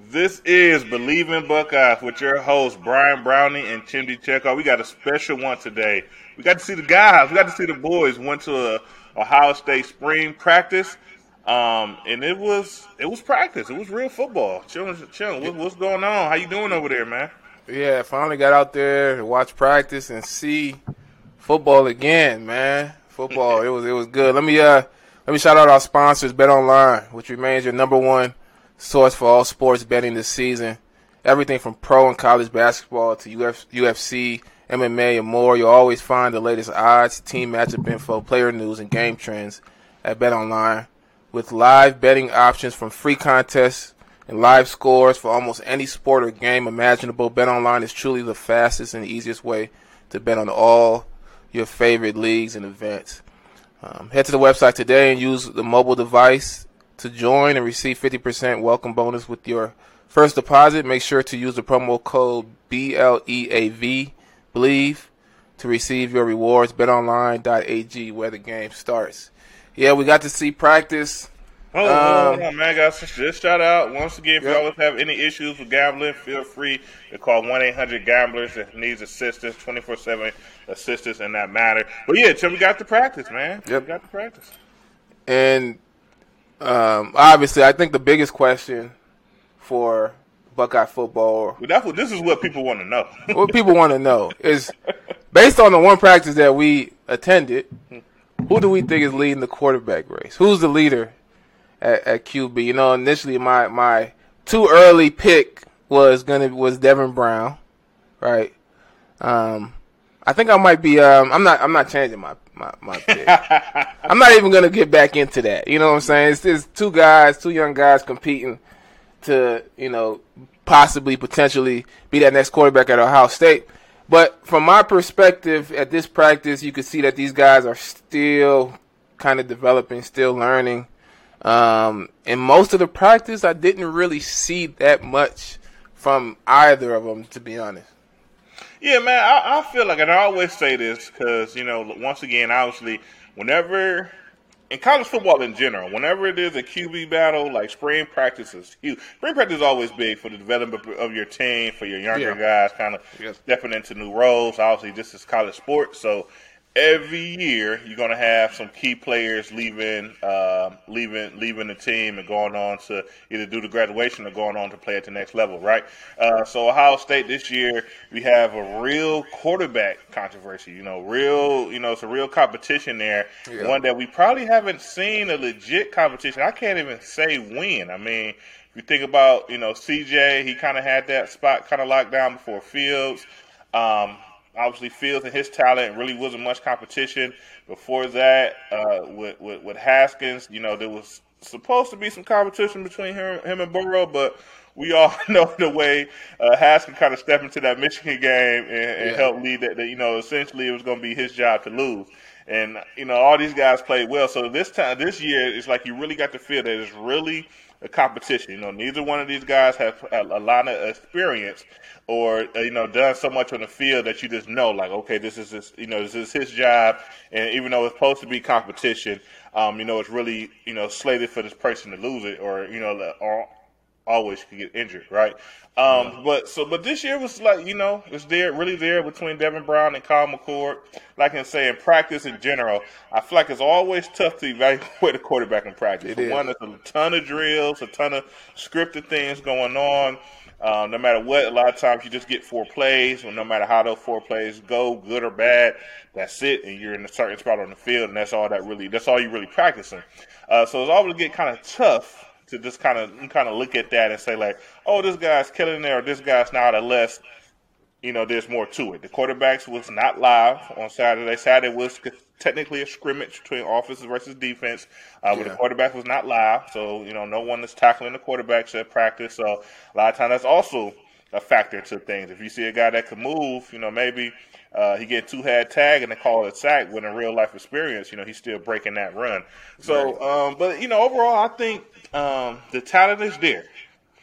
This is Believe in Buckeyes with your hosts, Brian Browning and Tim DeCheco. We got a special one today. We got to see the guys. We got to see the boys. Went to a Ohio State spring practice, and it was practice. It was real football. Chilling. What's going on? How you doing over there, man? Yeah, finally got out there to watch practice and see football again, man. Football, it was good. Let me shout out our sponsors, BetOnline, which remains your number one source for all sports betting this season. Everything from pro and college basketball to UFC, MMA, and more. You'll always find the latest odds, team matchup info, player news, and game trends at BetOnline. With live betting options from free contests and live scores for almost any sport or game imaginable, BetOnline is truly the fastest and easiest way to bet on all your favorite leagues and events. Head to the website today and use the mobile device to join and receive 50% welcome bonus with your first deposit. Make sure to use the promo code BLEAV, Believe, to receive your rewards. BetOnline.ag, where the game starts. Yeah, we got to see practice. Hold on, man. Guys, just shout out once again. If y'all have any issues with gambling, feel free to call 1-800-GAMBLERS that needs assistance, 24/7 assistance in that matter. But yeah, Tim, we got to practice, man. Yep. We got to practice. And obviously, I think the biggest question for Buckeye football, This is what people want to know. what people want to know is, based on the one practice that we attended, who do we think is leading the quarterback race? Who's the leader at QB? You know, initially my too early pick was Devin Brown, right? I think I might be. I'm not changing my pick. I'm not even gonna get back into that. You know what I'm saying? It's two young guys competing to, possibly, potentially be that next quarterback at Ohio State. But from my perspective, at this practice, you could see that these guys are still kind of developing, still learning. In most of the practice, I didn't really see that much from either of them, to be honest. Yeah, man, I feel like, and I always say this because, once again, obviously, whenever, in college football in general, whenever it is a QB battle, like spring practice is huge. Spring practice is always big for the development of your team, for your younger guys kind of stepping into new roles. Obviously, this is college sports, so every year you're going to have some key players leaving the team and going on to either do the graduation or going on to play at the next level, right? So Ohio State this year, we have a real quarterback controversy, it's a real competition there. Yeah. One that we probably haven't seen a legit competition. I can't even say when. I mean, if you think about, CJ, he kind of had that spot kind of locked down before Fields. Obviously, Fields and his talent really wasn't much competition. Before that, with Haskins, there was supposed to be some competition between him and Burrow, but we all know the way Haskins kind of stepped into that Michigan game and helped lead that. Essentially, it was going to be his job to lose. And all these guys played well. So this year, it's like you really got to feel that it's really a competition. Neither one of these guys have a lot of experience or done so much on the field that you just know, like, okay, this is his job. And even though it's supposed to be competition, it's really slated for this person to lose it, or always could get injured, right? But this year was like, it's really there between Devin Brown and Kyle McCord. Like I say, in practice in general, I feel like it's always tough to evaluate a quarterback in practice. One, there's a ton of drills, a ton of scripted things going on. No matter what, a lot of times you just get 4 plays, or no matter how those 4 plays go, good or bad, that's it, and you're in a certain spot on the field, and that's all you're really practicing. So it's always get kind of tough to just kind of look at that and say, like, oh, this guy's killing it, or this guy's not, unless there's more to it. The quarterbacks was not live on Saturday. Saturday was technically a scrimmage between offense versus defense, but the quarterback was not live, so no one is tackling the quarterbacks at practice. So a lot of times that's also a factor to things. If you see a guy that can move, maybe he get 2-head tag and they call it a sack. When in real life experience, he's still breaking that run. So, but overall, I think the talent is there.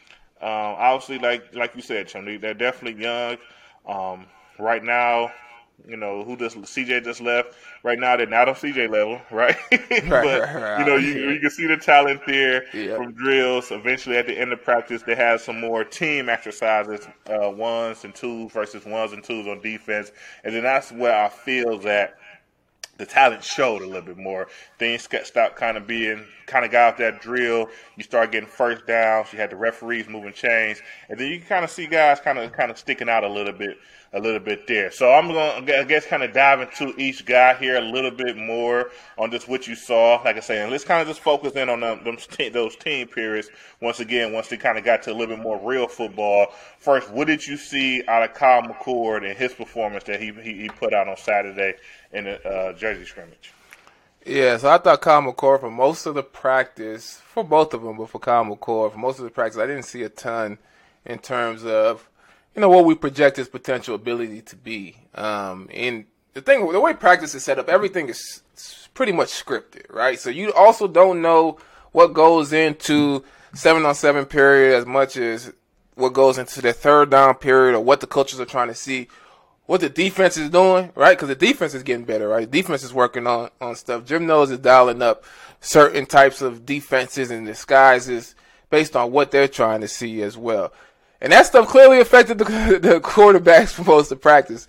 Obviously, like you said, Chum, they're definitely young. Right now, who just CJ just left. Right now, they're not on CJ level, right? But you can see the talent there from drills. Eventually, at the end of practice, they have some more team exercises, ones and twos versus ones and twos on defense, and then that's where I feel that the talent showed a little bit more. Things stopped kind of got off that drill. You start getting first downs. You had the referees moving chains, and then you kind of see guys kind of sticking out a little bit there. So I'm going to, I guess, kind of dive into each guy here a little bit more on just what you saw. Like I say, and let's kind of just focus in on those team periods once they kind of got to a little bit more real football. First, what did you see out of Kyle McCord and his performance that he put out on Saturday in the Jersey scrimmage? Yeah, so I thought Kyle McCord for most of the practice, for both of them, but for Kyle McCord, for most of the practice, I didn't see a ton in terms of, what we project his potential ability to be. And the way practice is set up, everything is pretty much scripted, right? So you also don't know what goes into 7-on-7 period as much as what goes into the third down period or what the coaches are trying to see. What the defense is doing, right? Because the defense is getting better, right? The defense is working on stuff. Jim Knowles is dialing up certain types of defenses and disguises based on what they're trying to see as well. And that stuff clearly affected the quarterbacks for most of practice.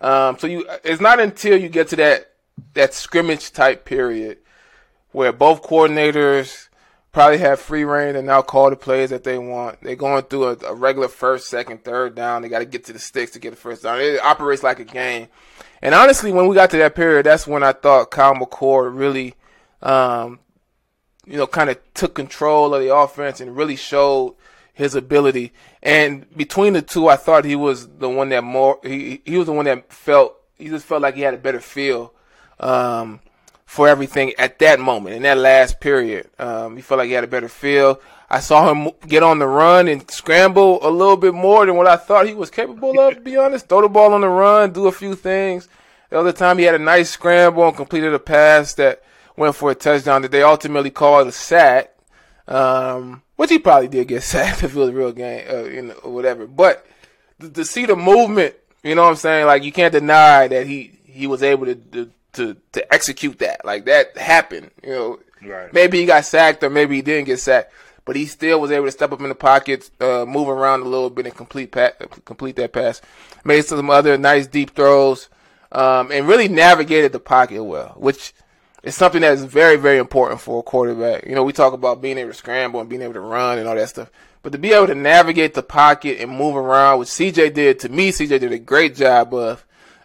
It's not until you get to that scrimmage type period where both coordinators probably have free reign and now call the plays that they want. They're going through a regular first, second, third down. They got to get to the sticks to get the first down. It operates like a game. And honestly, when we got to that period, that's when I thought Kyle McCord really, kind of took control of the offense and really showed his ability. And between the two, I thought he was the one that he was the one that felt like he had a better feel, for everything at that moment, in that last period. He felt like he had a better feel. I saw him get on the run and scramble a little bit more than what I thought he was capable of, to be honest. Throw the ball on the run, do a few things. The other time he had a nice scramble and completed a pass that went for a touchdown that they ultimately called a sack, which he probably did get sacked if it was a real game, or whatever. But to see the movement, you know what I'm saying? Like, you can't deny that he was able to execute that. Like, that happened, Right. Maybe he got sacked or maybe he didn't get sacked, but he still was able to step up in the pockets, move around a little bit and complete that pass. Made some other nice deep throws, and really navigated the pocket well, which is something that is very, very important for a quarterback. We talk about being able to scramble and being able to run and all that stuff, but to be able to navigate the pocket and move around, which CJ did, to me, CJ did a great job of,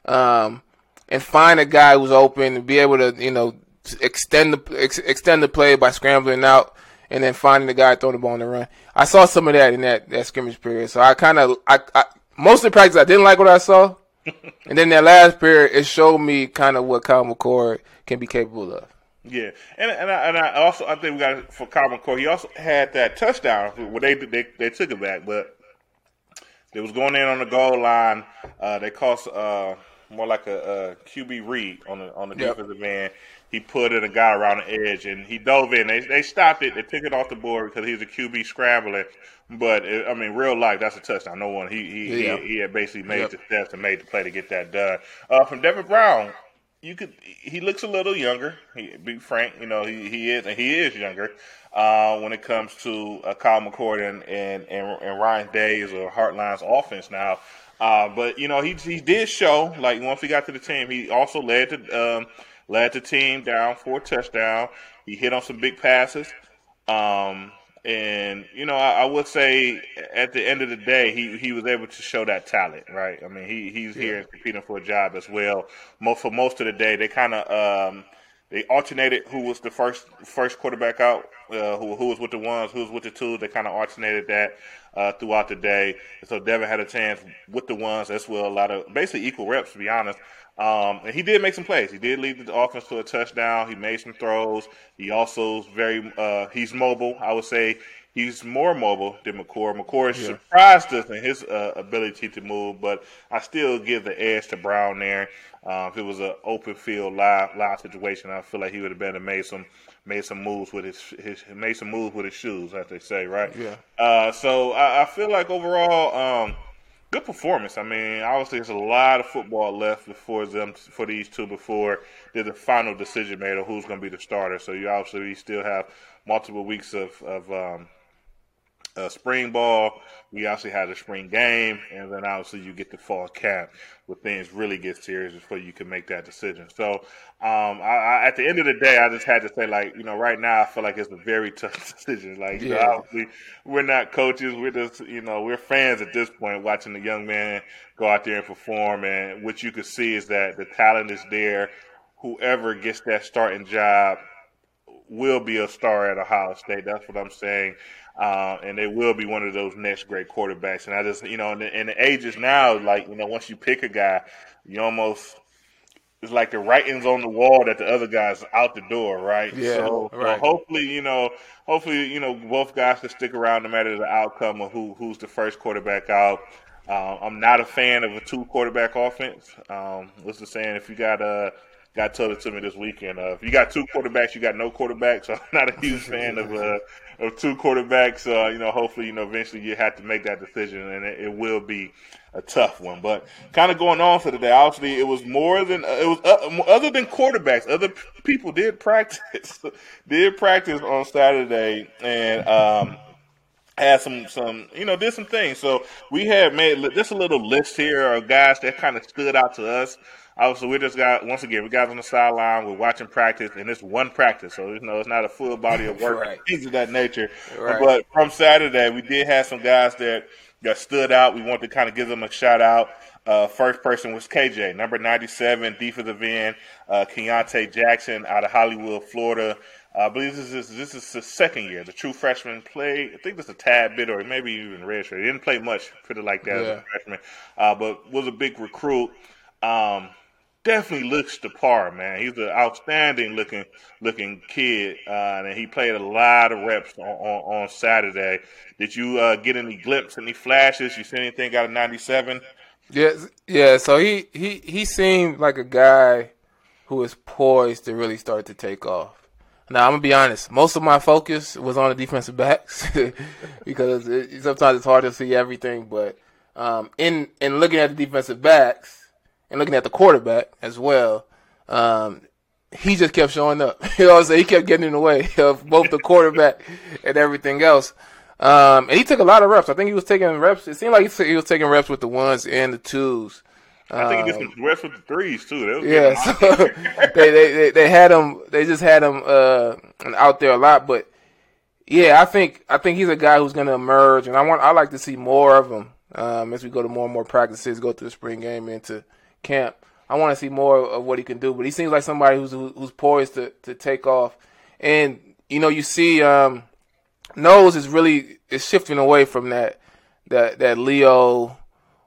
and find a guy who's open and be able to, extend the play by scrambling out and then finding the guy throwing the ball on the run. I saw some of that in that scrimmage period. So most of the practice I didn't like what I saw. And then that last period, it showed me kind of what Kyle McCord can be capable of. Yeah, and I also, I think we got, for Kyle McCord, he also had that touchdown where they took it back, but they was going in on the goal line. They cost more like a QB read on the defensive end. He put in a guy around the edge, and he dove in. They stopped it. They took it off the board because he was a QB scrambling. But, real life, that's a touchdown. No one. He had basically made the steps and made the play to get that done. From Devin Brown, he looks a little younger. Be frank, he is younger when it comes to Kyle McCord and Ryan Day's or Hartline's offense now. But he did show, like, once he got to the team, he also led the team down for a touchdown. He hit on some big passes. I would say at the end of the day, he was able to show that talent, right? I mean, he's here and competing for a job as well. For most of the day, they kind of they alternated who was the first quarterback out, who was with the ones, who was with the twos. They kind of alternated that throughout the day. And so Devin had a chance with the ones as well, a lot of basically equal reps, to be honest. And he did make some plays. He did lead the offense to a touchdown. He made some throws. He also is he's mobile. I would say he's more mobile than McCord. McCord surprised us in his ability to move, but I still give the edge to Brown there. If it was an open field live situation, I feel like he would have been made some moves with his shoes, as they say, right? Yeah. So I feel like overall, Good performance. I mean, obviously, there's a lot of football left for these two before there's a final decision made on who's going to be the starter. So you still have multiple weeks of spring ball. We actually had a spring game, and then obviously you get the fall camp where things really get serious before you can make that decision. So, at the end of the day, I just had to say, like, right now I feel like it's a very tough decision. Like, obviously we're not coaches. We're just, we're fans at this point watching the young man go out there and perform. And what you can see is that the talent is there. Whoever gets that starting job will be a star at Ohio State. That's what I'm saying. And they will be one of those next great quarterbacks. And I just, in the ages now, like, once you pick a guy, you almost, it's like the writing's on the wall that the other guy's out the door, right? Yeah, so hopefully, both guys can stick around no matter the outcome of who's the first quarterback out. I'm not a fan of a 2-quarterback offense. What's the saying? If you got told it to me this weekend. If you got 2 quarterbacks, you got no quarterback. So I'm not a huge fan of 2 quarterbacks. Hopefully, eventually you have to make that decision, and it will be a tough one. But kind of going on for today, obviously, it was more than other than quarterbacks. Other people did practice, on Saturday, and had some did some things. So we had made just a little list here of guys that kind of stood out to us. Obviously, we guys on the sideline. We're watching practice, and it's one practice, so it's not a full body of work, right. Things of that nature. Right. But from Saturday, we did have some guys that stood out. We wanted to kind of give them a shout out. First person was KJ, number 97, defensive end, Keontae Jackson out of Hollywood, Florida. I believe this is his second year. The true freshman played, I think this a tad bit, or maybe even redshirt. He didn't play much, put it like that, as a freshman, but was a big recruit. Definitely looks the par, man. He's an outstanding looking kid, and he played a lot of reps on Saturday. Did you get any glimpses, any flashes? You see anything out of 97? Yeah. So he seemed like a guy who is poised to really start to take off. Now I'm gonna be honest. Most of my focus was on the defensive backs because sometimes it's hard to see everything. But in looking at the defensive backs. And looking at the quarterback as well, he just kept showing up. You know what I'm saying? He kept getting in the way of both the quarterback and everything else. And he took a lot of reps. I think he was taking reps. It seemed like he was taking reps with the 1s and the 2s. I think he did some reps with the 3s too. So they had him. They just had him out there a lot. But yeah, I think he's a guy who's going to emerge, and I like to see more of him as we go to more and more practices, go to the spring game, into camp. I want to see more of what he can do, but he seems like somebody who's poised to take off. And you see, Knowles is shifting away from that Leo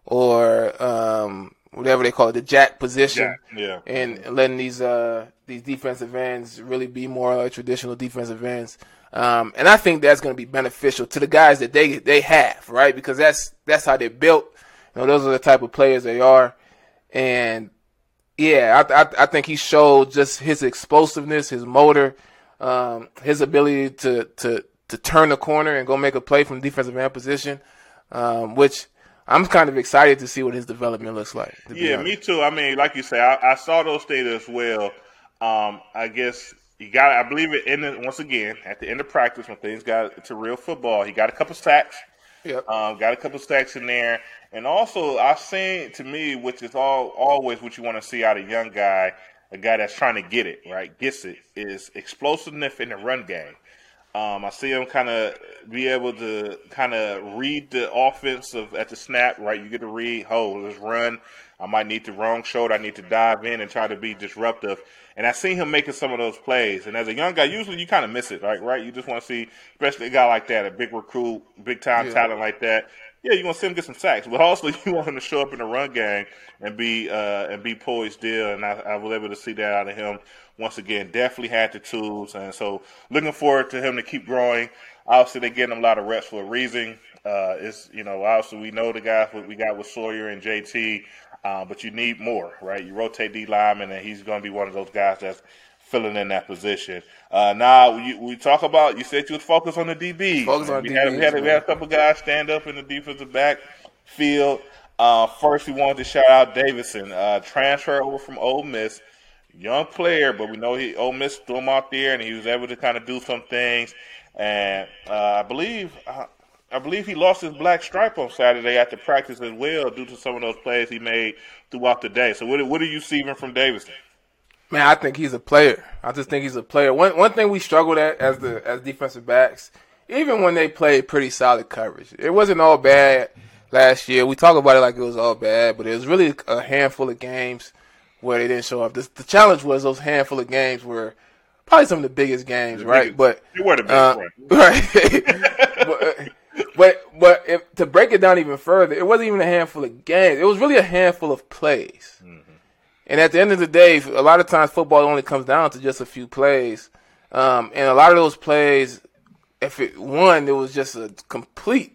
or whatever they call it, the jack position, and letting these defensive ends really be more like traditional defensive ends. And I think that's going to be beneficial to the guys that they have, right? Because that's how they're built. Those are the type of players they are. And yeah, I think he showed just his explosiveness, his motor, his ability to turn the corner and go make a play from defensive end position, which I'm kind of excited to see what his development looks like. Yeah, me too. I mean, like you say, I saw those stats as well. I guess I believe it once again at the end of practice when things got to real football, he got a couple sacks. Yep. Got a couple stacks in there. And also, I've seen, to me, which is always what you want to see out of a young guy, a guy that's trying to get it, right, gets it, is explosiveness in the run game. I see him kind of be able to kind of read the offense at the snap, right? You get to read, let's run. I might need the wrong shoulder. I need to dive in and try to be disruptive. And I seen him making some of those plays. And as a young guy, usually you kind of miss it, right? You just want to see, especially a guy like that, a big recruit, big-time talent like that. Yeah, you want to see him get some sacks. But also you want him to show up in the run game and be poised still. And I was able to see that out of him. Once again, definitely had the tools. And so looking forward to him to keep growing. Obviously, they're getting him a lot of reps for a reason. Obviously we know the guys we got with Sawyer and JT. But you need more, right? You rotate D lineman, and he's going to be one of those guys that's filling in that position. Now, we talk about, you said you was focused on the DB. Focus on we DBs, had a couple guys stand up in the defensive back field. First, we wanted to shout out Davidson, transfer over from Ole Miss, young player, but we know Ole Miss threw him out there, and he was able to kind of do some things. And I believe he lost his black stripe on Saturday after practice as well, due to some of those plays he made throughout the day. So, what do you see even from Davidson? Man, I think he's a player. I just think he's a player. One thing we struggled at as defensive backs, even when they played pretty solid coverage, it wasn't all bad last year. We talk about it like it was all bad, but it was really a handful of games where they didn't show up. The challenge was those handful of games were probably some of the biggest games, right? But they were the biggest, right? But to break it down even further, it wasn't even a handful of games. It was really a handful of plays. Mm-hmm. And at the end of the day, a lot of times football only comes down to just a few plays. And a lot of those plays, if it was just a complete,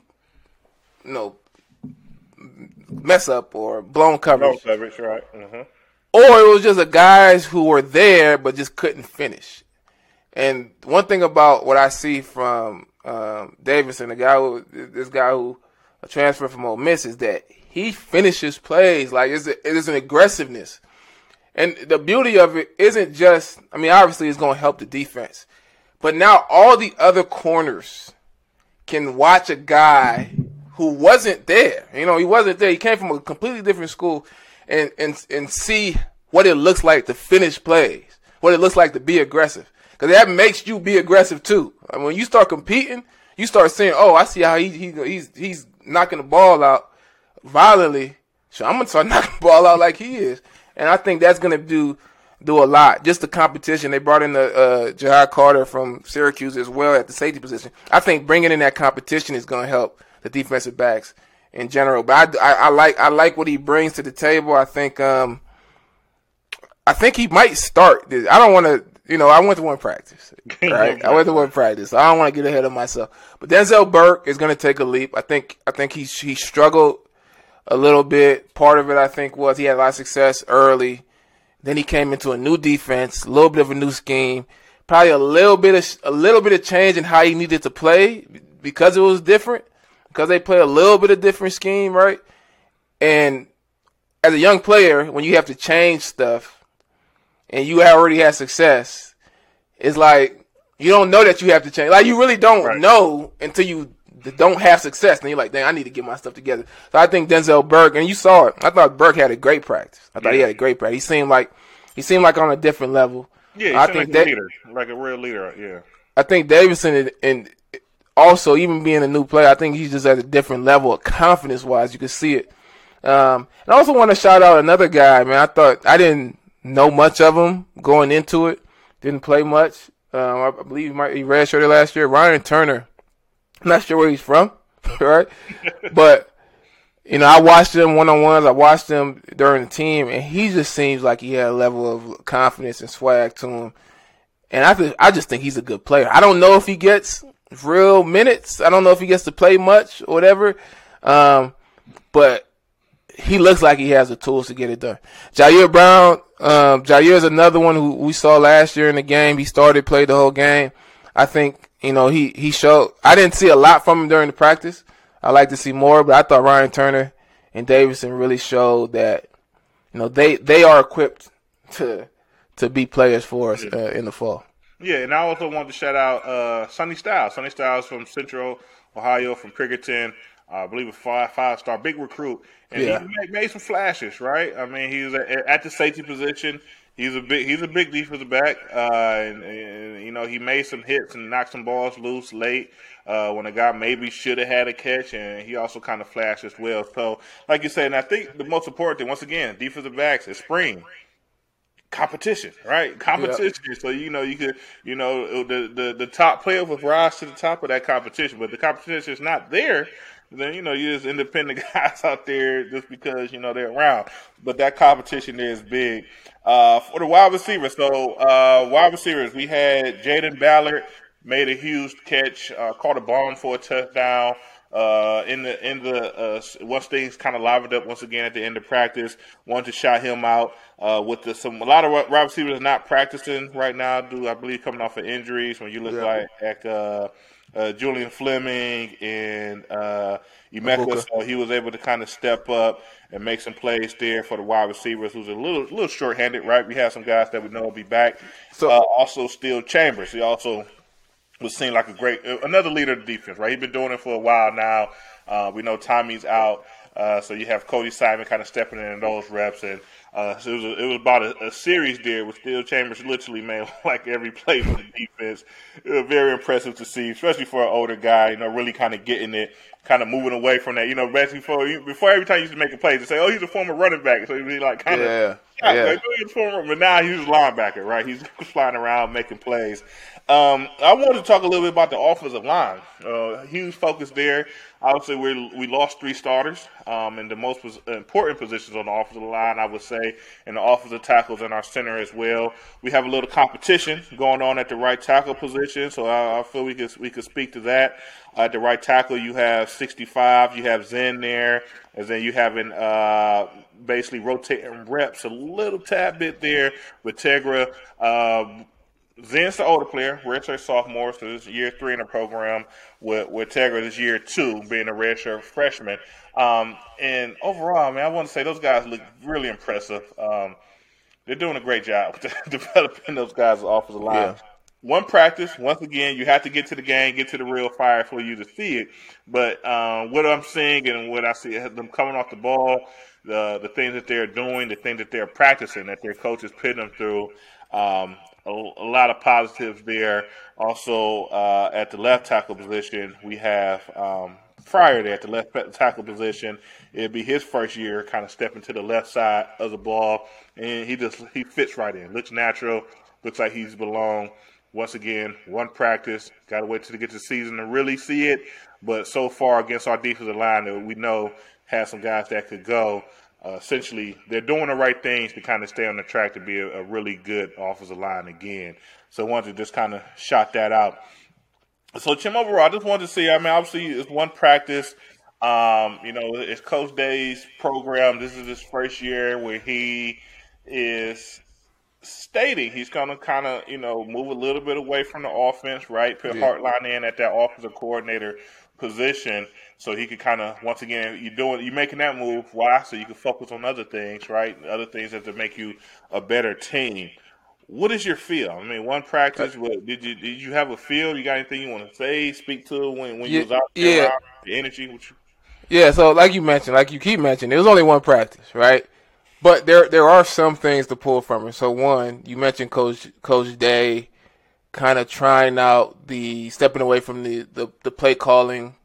mess up or blown coverage. Blown coverage, right. Mm-hmm. Or it was just the guys who were there but just couldn't finish. And one thing about what I see from Davidson, this guy who transferred from Ole Miss, is that he finishes plays. Like, it is an aggressiveness. And the beauty of it isn't just, obviously it's going to help the defense. But now all the other corners can watch a guy who wasn't there. He wasn't there. He came from a completely different school and see what it looks like to finish plays, what it looks like to be aggressive. Because that makes you be aggressive too. When you start competing, you start saying, "Oh, I see how he's knocking the ball out violently. So I'm gonna start knocking the ball out like he is." And I think that's gonna do a lot. Just the competition. They brought in the Jahad Carter from Syracuse as well at the safety position. I think bringing in that competition is gonna help the defensive backs in general. But I like what he brings to the table. I think he might start. I don't want to. I went to one practice, right? I went to one practice, so I don't want to get ahead of myself. But Denzel Burke is going to take a leap. I think he struggled a little bit. Part of it, I think, was he had a lot of success early. Then he came into a new defense, a little bit of a new scheme, probably a little bit of change in how he needed to play because it was different, because they play a little bit of different scheme, right? And as a young player, when you have to change stuff, and you already had success, it's like you don't know that you have to change. Like, you really don't know until you don't have success. And you're like, dang, I need to get my stuff together. So I think Denzel Burke, and you saw it. I thought Burke had a great practice. I thought he had a great practice. He seemed like on a different level. Yeah, I think like a leader, like a real leader. Yeah. I think Davidson and also even being a new player, I think he's just at a different level of confidence wise. You can see it. And I also want to shout out another guy, man. I didn't know much of him going into it. Didn't play much. I believe he redshirted last year. Ryan Turner. I'm not sure where he's from, right? But, I watched him one-on-ones. I watched him during the team, and he just seems like he had a level of confidence and swag to him. And I just think he's a good player. I don't know if he gets real minutes. I don't know if he gets to play much or whatever. But he looks like he has the tools to get it done. Jair Brown, Jair is another one who we saw last year in the game. He played the whole game. I think, he showed. I didn't see a lot from him during the practice. I like to see more, but I thought Ryan Turner and Davidson really showed that, they are equipped to be players for us in the fall. Yeah, and I also want to shout out Sonny Styles. Sonny Styles from Central Ohio, from Pickerton. I believe a five-star big recruit, and he made some flashes, right? He was at the safety position. He's a big defensive back, and he made some hits and knocked some balls loose late when a guy maybe should have had a catch, and he also kind of flashed as well. So, like you said, and I think the most important thing, once again, defensive backs is spring. Competition, right? Competition. Yep. So you could, the top player will rise to the top of that competition, but the competition is not there. Then you just independent guys out there just because they're around. But that competition there is big. For the wide receivers, wide receivers, we had Jaden Ballard made a huge catch, caught a bomb for a touchdown. once things kind of livened up once again at the end of practice, wanted to shout him out with a lot of wide receivers not practicing right now. I believe coming off of injuries. When you look like at Julian Fleming and Emeka, so he was able to kind of step up and make some plays there for the wide receivers, who's a little short-handed, right? We have some guys that we know will be back. So also Steele Chambers, he also was seen like another leader of the defense, right? He's been doing it for a while now. We know Tommy's out, so you have Cody Simon kind of stepping in those reps, and so it was about a series there with Steele Chambers literally made like every play for the defense. It was very impressive to see, especially for an older guy, really kind of getting it, kind of moving away from that. Before every time he used to make a play, to say, "Oh, he's a former running back," so he'd be like kind of but now he's a linebacker, right? He's flying around making plays. I wanted to talk a little bit about the offensive line. Huge focus there. Obviously, we lost 3 starters in the most important positions on the offensive line, I would say, and the offensive tackles and our center as well. We have a little competition going on at the right tackle position, so I feel we could speak to that. At the right tackle, you have 65. You have Zen there, and then you having basically rotating reps a little tad bit there with Tegra. Zen's the older player, redshirt sophomore, so this is year 3 in the program. With Tegra, this year 2, being a redshirt freshman. And overall, I want to say those guys look really impressive. They're doing a great job developing those guys as offensive line. Yeah. One practice, once again, you have to get to the game, get to the real fire for you to see it. But what I'm seeing and what I see them coming off the ball, the things that they're doing, the things that they're practicing, that their coach is putting them through, a lot of positives there. Also, at the left tackle position, we have Fryer there at the left tackle position. It'd be his first year kind of stepping to the left side of the ball, and he fits right in. Looks natural. Looks like he's belong. Once again, one practice. Got to wait till to get to the season to really see it. But so far against our defensive line that we know has some guys that could go. Essentially, they're doing the right things to kind of stay on the track to be a really good offensive line again. So I wanted to just kind of shout that out. So, Tim, overall, I just wanted to see, obviously it's one practice. It's Coach Day's program. This is his first year where he is stating he's going to kind of, move a little bit away from the offense, right? Put Hartline in at that offensive coordinator position so he could kind of, once again, you're making that move. Why? So you can focus on other things, right? Other things that to make you a better team. What is your feel? One practice, did you have a feel? You got anything you want to say, speak to when you was out there, the energy with you? Yeah, so like you keep mentioning, it was only one practice, right? But there are some things to pull from it. So one, you mentioned Coach Day kind of trying out stepping away from the play calling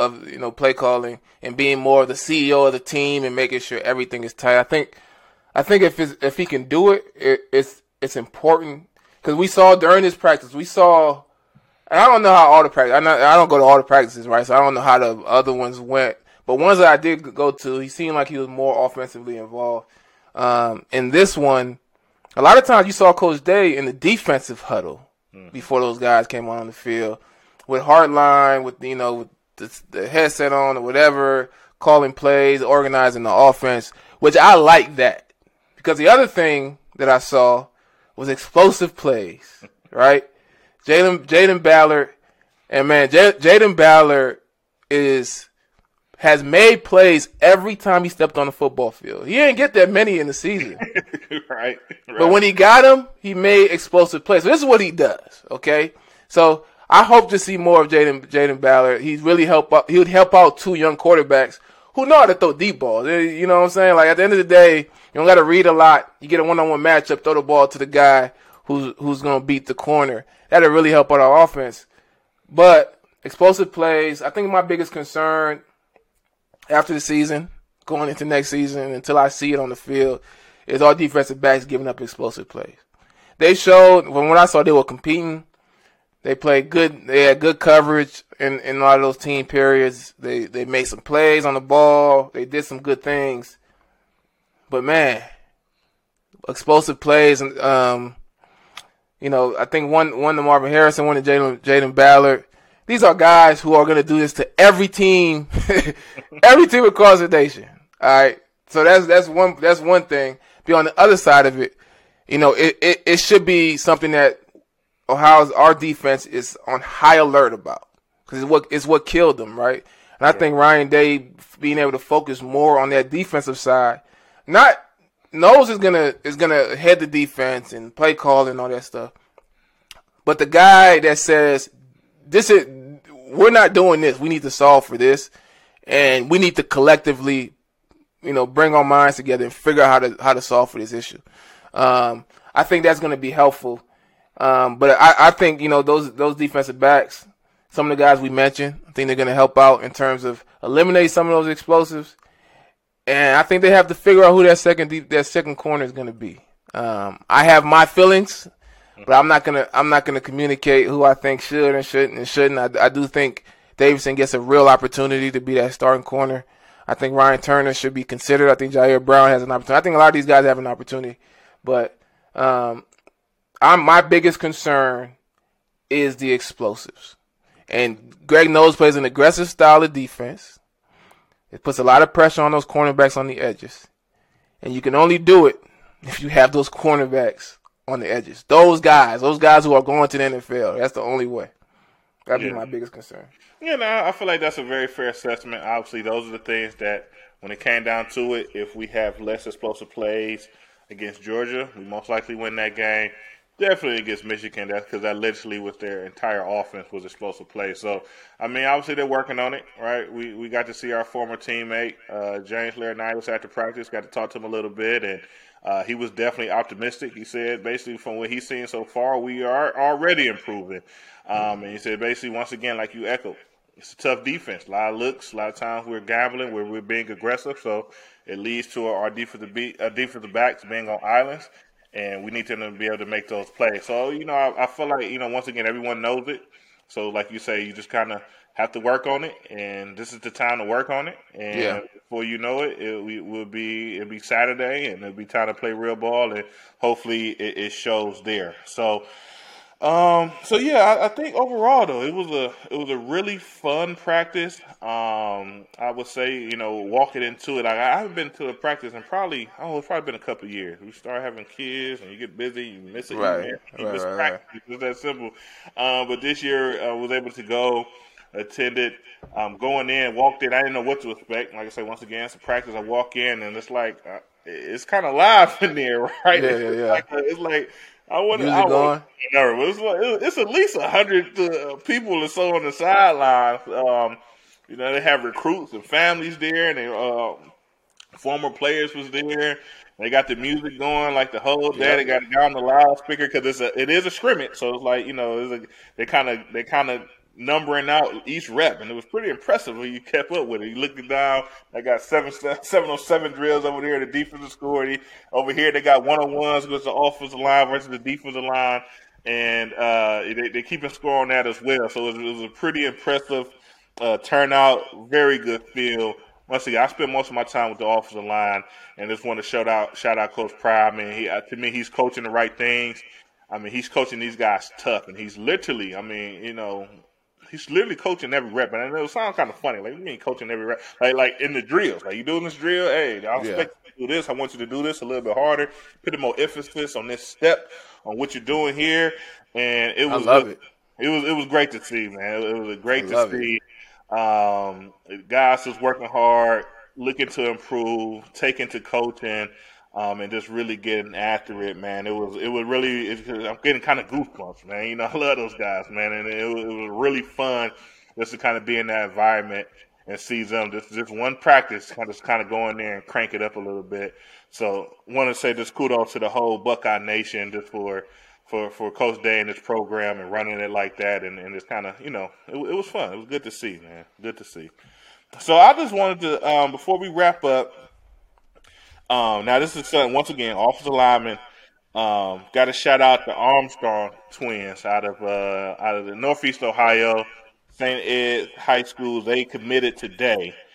and being more of the CEO of the team and making sure everything is tight. I think if he can do it, it's important because we saw during this practice, and I don't know how all the practice, I don't go to all the practices, right? So I don't know how the other ones went. But ones that I did go to, he seemed like he was more offensively involved. In this one, a lot of times you saw Coach Day in the defensive huddle before those guys came on the field with Hartline, with the headset on or whatever, calling plays, organizing the offense, which I like that. Because the other thing that I saw was explosive plays, right? Jaden Ballard, and man, Jaden Ballard has made plays every time he stepped on the football field. He didn't get that many in the season. Right. But when he got them, he made explosive plays. So this is what he does, okay? So I hope to see more of Jaden Ballard. He would help out 2 young quarterbacks who know how to throw deep balls. You know what I'm saying? Like at the end of the day, you don't got to read a lot. You get a one-on-one matchup, throw the ball to the guy who's going to beat the corner. That'll really help out our offense. But explosive plays, I think my biggest concern after the season, going into next season, until I see it on the field, is our defensive backs giving up explosive plays. They showed, when I saw they were competing, they played good. They had good coverage in a lot of those team periods. They made some plays on the ball. They did some good things. But, man, explosive plays. And, I think one to Marvin Harrison, one to Jaden Ballard. these are guys who are going to do this to every team, every team across the nation. All right. So that's one thing. Be on the other side of it, it should be something that our defense is on high alert about, because it's what killed them, right? And I think Ryan Day being able to focus more on that defensive side, knows is gonna head the defense and play call and all that stuff. But the guy that says we're not doing this, we need to solve for this, and we need to collectively, bring our minds together and figure out how to solve for this issue. I think that's going to be helpful. But I think, those defensive backs, some of the guys we mentioned, I think they're going to help out in terms of eliminate some of those explosives. And I think they have to figure out who that second corner is going to be. I have my feelings, but I'm not gonna communicate who I think should and shouldn't. I do think Davidson gets a real opportunity to be that starting corner. I think Ryan Turner should be considered. I think Jair Brown has an opportunity. I think a lot of these guys have an opportunity. But my biggest concern is the explosives. And Greg Knowles plays an aggressive style of defense. It puts a lot of pressure on those cornerbacks on the edges. And you can only do it if you have those cornerbacks on the edges. Those guys who are going to the NFL. That's the only way. That'd be my biggest concern. Yeah, no, I feel like that's a very fair assessment. Obviously, those are the things that, when it came down to it, if we have less explosive plays against Georgia, we most likely win that game. Definitely against Michigan, that's because that literally was their entire offense was explosive plays. So, obviously they're working on it, right? We got to see our former teammate, James Laurinaitis, after practice, got to talk to him a little bit, and he was definitely optimistic. He said, basically, from what he's seen so far, we are already improving. And he said, basically, once again, like you echoed, it's a tough defense. A lot of looks, a lot of times we're gambling, we're being aggressive, so it leads to our defensive backs being on islands. And we need them to be able to make those plays. So, I feel like, once again, everyone knows it. So, like you say, you just kind of have to work on it. And this is the time to work on it. And before you know it, it'll be Saturday, and it'll be time to play real ball. And hopefully it shows there. So, I think overall though it was a really fun practice. I would say walking into it, I haven't been to a practice in it's probably been a couple of years. We start having kids and you get busy, you miss it, you miss practice. It's that simple. But this year I was able to go, attended, going in, walked in. I didn't know what to expect. Like I say, once again, it's a practice. I walk in and it's like it's kind of live in there, right? Yeah. It's like. It's at least 100 people or so on the sidelines. They have recruits and families there, and former players was there. They got the music going like the whole day. They got it on the loudspeaker because it is a scrimmage, so it's like they kind of numbering out each rep, and it was pretty impressive when you kept up with it. You looked it down. They got 707 drills over there. The defensive score. Over here, they got 1-on-1s with the offensive line versus the defensive line, and they keeping score on that as well. So it was a pretty impressive turnout. Very good feel. Once again, I spent most of my time with the offensive line, and just want to shout out Coach Pryor. To me, he's coaching the right things. He's coaching these guys tough, and he's literally, he's literally coaching every rep, and it sounds kind of funny. Like, you mean coaching every rep? Like in the drills. Like, you doing this drill? Hey, I expect you to do this. I want you to do this a little bit harder. Put more emphasis on this step, on what you're doing here. And it was. I love it. It was great to see, man. It was great to see. Guys was working hard, looking to improve, taking to coaching. And just really getting after it, man. I'm getting kind of goosebumps, man. I love those guys, man. And it was really fun just to kind of be in that environment and see them just one practice, kind of go in there and crank it up a little bit. So want to say just kudos to the whole Buckeye Nation just for Coach Day and his program and running it like that. And just kind of, it was fun. It was good to see, man. Good to see. So I just wanted to, before we wrap up, now this is once again offensive lineman. Got to shout out the Armstrong twins out of the Northeast Ohio St. Ed High School. They committed today.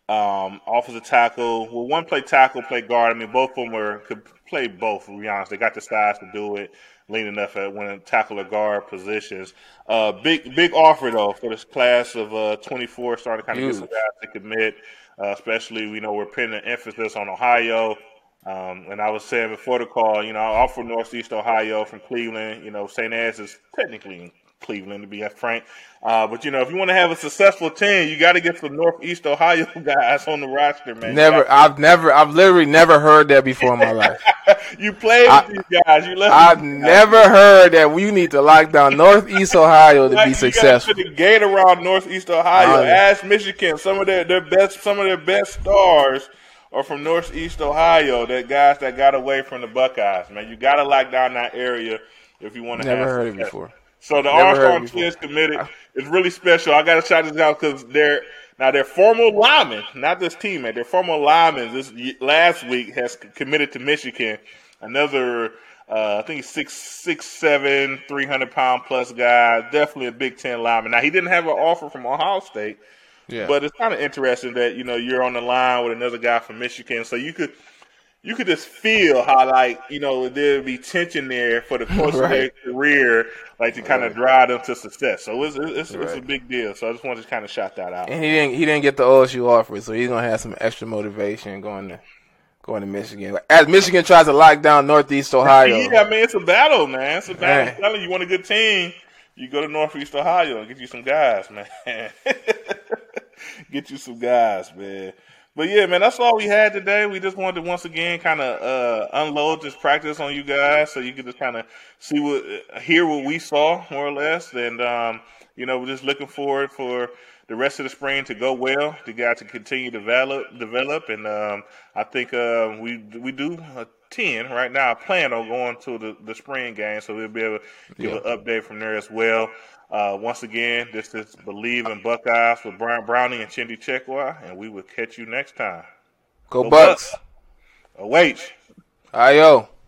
offensive tackle. Well, one played tackle, played guard. I mean, both of them could play both, to be honest. They got the size to do it, lean enough at when tackle or guard positions. Big offer, though, for this class of 24, starting to kind of get some guys to commit, especially, we're putting an emphasis on Ohio. And I was saying before the call, I offer Northeast Ohio from Cleveland. St. Anne's is technically in Cleveland, to be frank. But, if you want to have a successful team, you got to get some Northeast Ohio guys on the roster, man. I've literally never heard that before in my life. You played with these guys. I've never heard that you need to lock down Northeast Ohio to be successful. You got to put the gate around Northeast Ohio. Ask Michigan. Some of their best stars are from Northeast Ohio. That guys that got away from the Buckeyes, man. You got to lock down that area if you want to. Never heard it before. So the All-Star kids committed. It's really special. I got to shout this out because they're former linemen, not this team, man. They're former linemen. Last week has committed to Michigan. Another, I think he's 6'7", 300-pound plus guy. Definitely a Big Ten lineman. Now, he didn't have an offer from Ohio State, but it's kind of interesting that, you're on the line with another guy from Michigan. So you could just feel how, there'd be tension there for the course of their career, to kind of drive them to success. So it's a big deal. So I just wanted to kind of shout that out. And he didn't get the OSU offer, so he's gonna have some extra motivation going to Michigan. As Michigan tries to lock down Northeast Ohio. Yeah, man, it's a battle, man. It's a battle. I'm telling you, want a good team, you go to Northeast Ohio and get you some guys, man. Get you some guys, man. But, yeah, man, that's all we had today. We just wanted to, once again, kind of unload this practice on you guys so you could just kind of hear what we saw, more or less. And, we're just looking forward for the rest of the spring to go well, the guys to continue to develop. And I think we do a 10 right now. I plan on going to the spring game, so we'll be able to give an update from there as well. Once again, this is Believe in Buckeyes with Brian Browning and Chindy Chekwa, and we will catch you next time. Go Bucks. Await. Ayo.